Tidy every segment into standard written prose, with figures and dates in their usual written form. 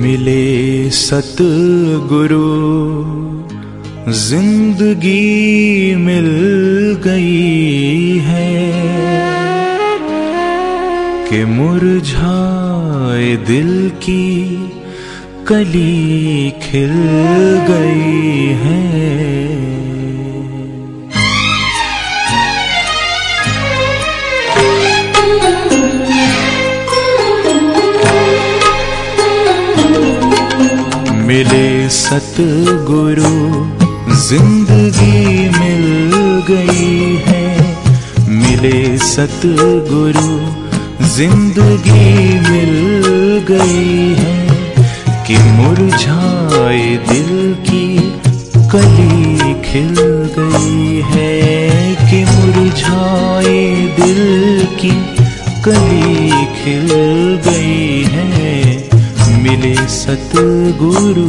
मिले सतगुरु जिंदगी मिल गई है कि मुरझाए दिल की कली खिल गई है। मिले सतगुरु जिंदगी मिल गई है, मिले सतगुरु जिंदगी मिल गई है कि मुरझाए दिल की कली खिल गई है, कि मुरझाए दिल की कली खिल गई है। मिले सतगुरु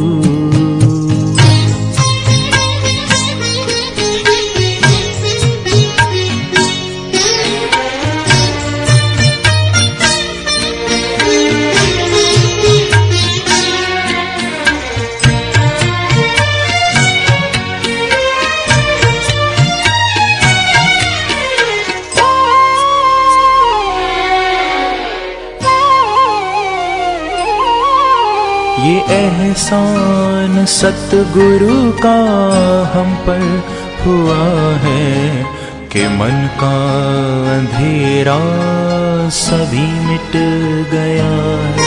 ये एहसान सतगुरु का हम पर हुआ है कि मन का अंधेरा सभी मिट गया है।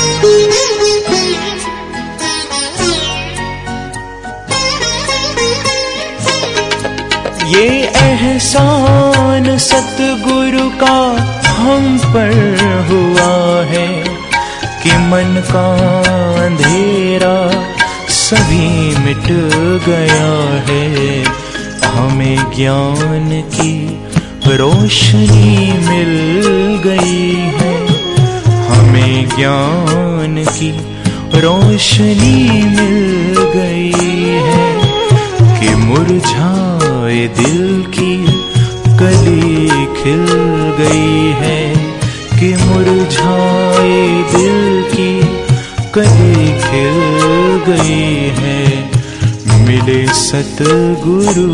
ये एहसान सतगुरु का हम पर हुआ है कि मन का अंधेरा सभी मिट गया है। हमें ज्ञान की रोशनी मिल गई है, हमें ज्ञान की रोशनी मिल गई है कि मुरझाए दिल की कली खिल गई है, कि मुरझाए दिल की कली खिल गई है। मिले सतगुरु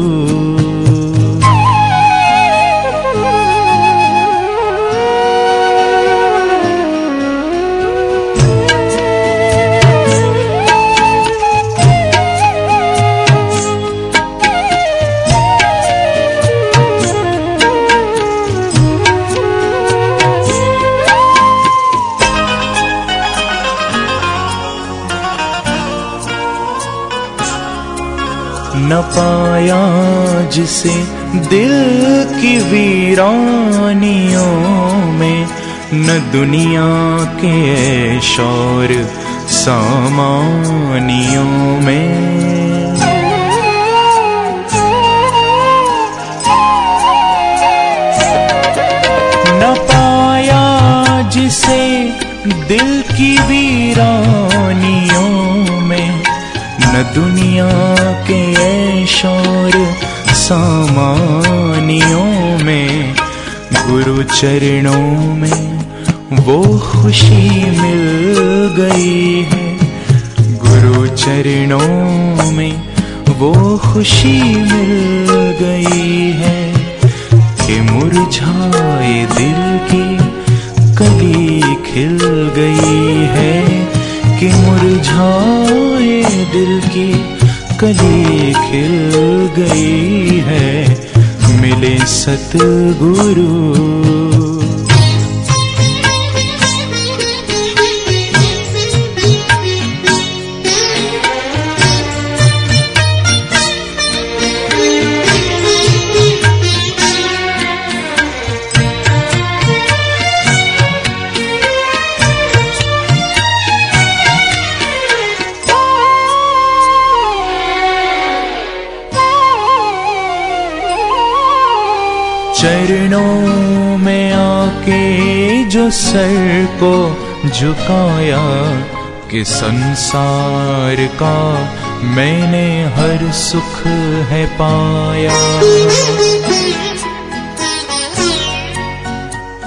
न पाया जिसे दिल की वीरानियों में, न दुनिया के शौर सामानियों में। न पाया जिसे दिल की वीरानियों में, न दुनिया के शौर सामानियों में। गुरु चरणों में वो खुशी मिल गई है, गुरु चरणों में वो खुशी मिल गई है कि मुरझाए दिल की कली खिल गई है, कि मुरझाए दिल की कली खिल गई है। मिले सतगुरु चरणों में आके जो सर को झुकाया कि संसार का मैंने हर सुख है पाया।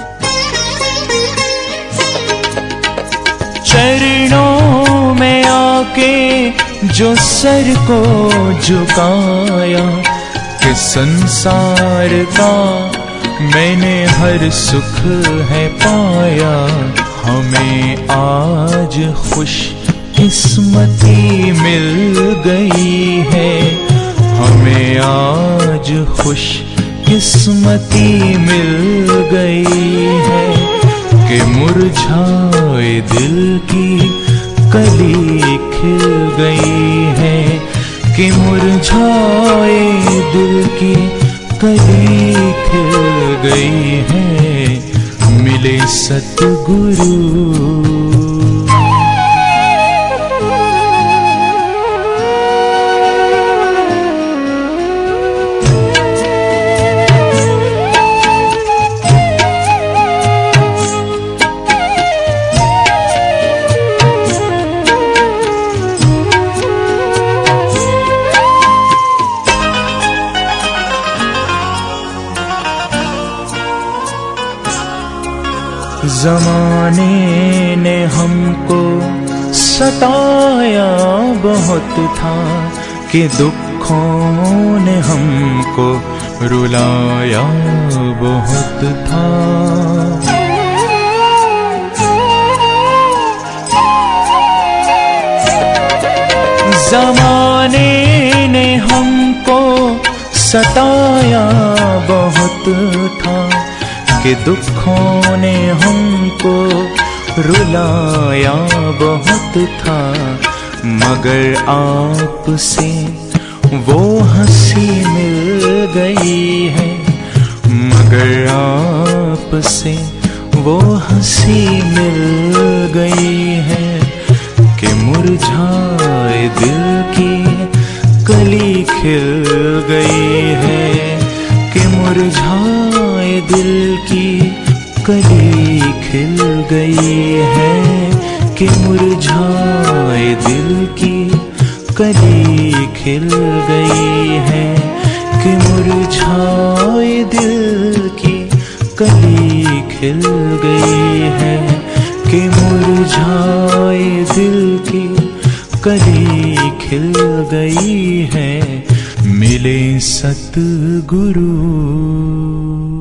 चरणों में आके जो सर को झुकाया कि संसार का मैंने हर सुख है पाया। हमें आज खुश किस्मती मिल गई है, हमें आज खुश किस्मती मिल गई है कि मुरझाए दिल की कली खिल गई है, कि मुरझाए दिल की कली खिल गई है। मिले सतगुरु ज़माने ने हमको सताया बहुत था कि दुखों ने हमको रुलाया बहुत था। ज़माने ने हमको सताया बहुत था कि दुखों ने हमको रुलाया बहुत था। मगर आपसे वो हंसी मिल गई है, मगर आपसे वो हंसी मिल गई है कि मुरझाए दिल की कली खिल गई है, कि मुरझाए दिल की कली खिल गई है, कि मुरझाए दिल की कली खिल गई है, कि मुरझाए दिल की कली खिल गई है, कि मुरझाए दिल की कली खिल गई है। मिले सतगुरु।